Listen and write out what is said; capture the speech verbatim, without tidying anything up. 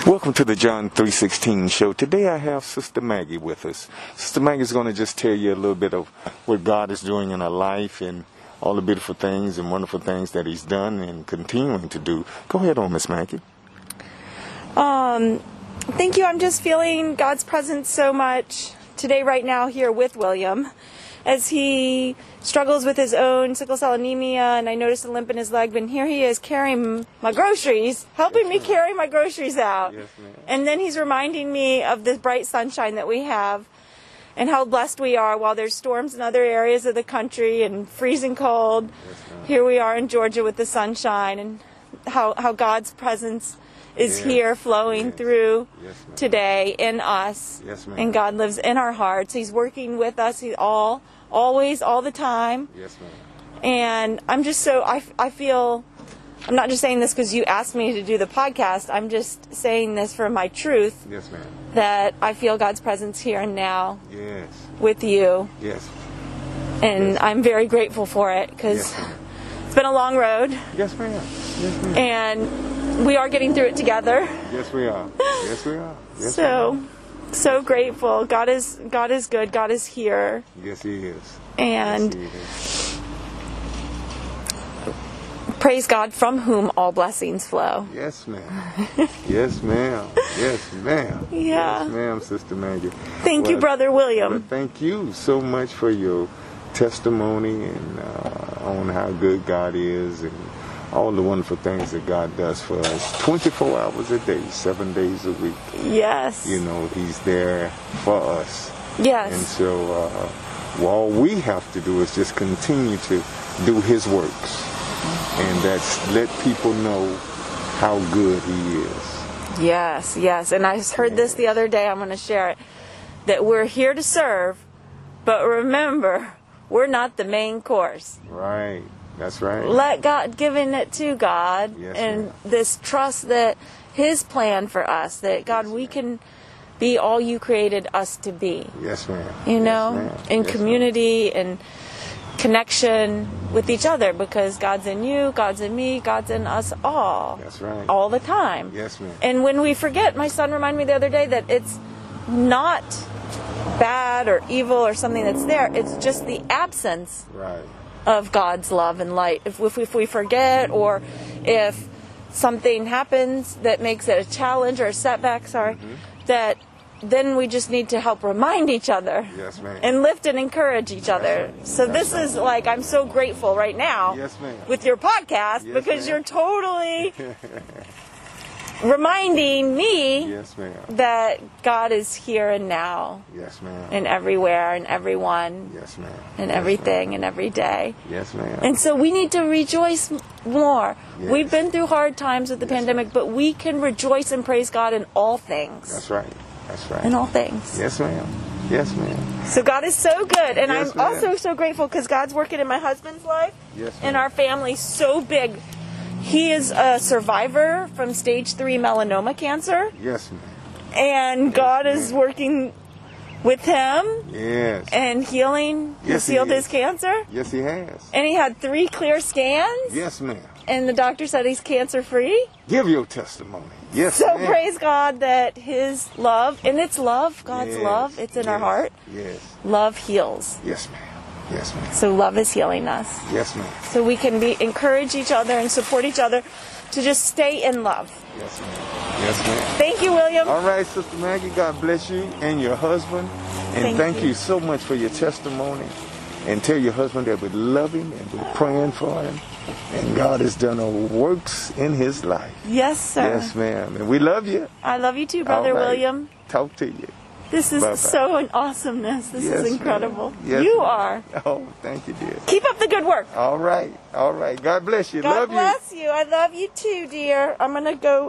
Welcome to the John three sixteen show. Today I have Sister Maggie with us. Sister Maggie is going to just tell you a little bit of what God is doing in her life and all the beautiful things and wonderful things that He's done and continuing to do. Go ahead on, Miss Maggie. Um, thank you. I'm just feeling God's presence so much today, right now, here with William, as he struggles with his own sickle cell anemia, and I noticed a limp in his leg, but here he is carrying my groceries, helping me carry my groceries out. Yes, ma'am. And then he's reminding me of the bright sunshine that we have and how blessed we are while there's storms in other areas of the country and freezing cold. Yes, ma'am. Here we are in Georgia with the sunshine, and how, how God's presence is Yes. here flowing Yes. through Yes, ma'am. today in us. Yes, ma'am. And God lives in our hearts. He's working with us. He's all, always, all the time. Yes, ma'am. And I'm just so, I, I feel, I'm not just saying this because you asked me to do the podcast. I'm just saying this for my truth, Yes, ma'am. that I feel God's presence here and now Yes. with you. Yes. And Yes. I'm very grateful for it because Yes, ma'am. it's been a long road. Yes, ma'am. Yes, ma'am. And we are getting through it together. Yes, we are. Yes, we are. Yes, So, ma'am. so grateful. God is God is good. God is here. Yes, He is. And Yes, He is. praise God, from whom all blessings flow. Yes, ma'am. Yes, ma'am. Yes, ma'am. Yeah. Yes, ma'am, Sister Maggie. Thank you, Well, Brother well, William. thank you so much for your testimony and uh, on how good God is and all the wonderful things that God does for us. twenty-four hours a day, seven days a week. Yes. You know, He's there for us. Yes. And so uh, all we have to do is just continue to do His works. And that's let people know how good He is. Yes, yes. And I heard this the other day. I'm going to share it. That we're here to serve, but remember, we're not the main course. Right. That's right. Let God, giving it to God, Yes, and ma'am. this trust that His plan for us, that God, Yes, we ma'am. can be all you created us to be. Yes, ma'am. You know, Yes, ma'am. in Yes, community and connection with each other, because God's in you, God's in me, God's in us all. That's right. All the time. Yes, ma'am. And when we forget, my son reminded me the other day that it's not bad or evil or something that's there. It's just the absence Right. of God's love and light. If, if, if we forget, or if something happens that makes it a challenge or a setback, sorry, Mm-hmm. that then we just need to help remind each other. Yes, ma'am. And lift and encourage each other. right. So That's this is like, I'm so grateful right now Yes, ma'am. with your podcast, Yes, because ma'am. you're totally reminding me Yes, ma'am. that God is here and now, Yes, ma'am. and everywhere, and everyone, Yes, ma'am. and Yes, everything, and every day. Yes, ma'am. And so we need to rejoice more. Yes. We've been through hard times with the Yes, pandemic, ma'am. but we can rejoice and praise God in all things. That's right. That's right. In all things. Yes, ma'am. Yes, ma'am. So God is so good. And Yes, I'm ma'am. also so grateful because God's working in my husband's life. Yes, And ma'am. our family so big. He is a survivor from stage three melanoma cancer. Yes, ma'am. And God is ma'am. working with him Yes. and healing. Yes, He's he healed is. his cancer. Yes, He has. And he had three clear scans. Yes, ma'am. And the doctor said he's cancer free. Give your testimony. Yes, So ma'am. praise God that His love, and it's love, God's Yes, love, it's in our yes, heart. Yes. Love heals. Yes, ma'am. Yes, ma'am. So love is healing us. Yes, ma'am. So we can be encourage each other and support each other to just stay in love. Yes, ma'am. Yes, ma'am. Thank you, William. All right, Sister Maggie, God bless you and your husband. And Thank thank, you. you so much for your testimony. And tell your husband that we love him and we're praying for him. And God has done a works in his life. Yes, sir. Yes, ma'am. And we love you. I love you too, Brother All right. William. Talk to you. This is Bye-bye. so an awesomeness. This Yes, is incredible. ma'am. Yes, you ma'am. are. Oh, thank you, dear. Keep up the good work. All right. All right. God bless you. God love you. bless you. I love you too, dear. I'm going to go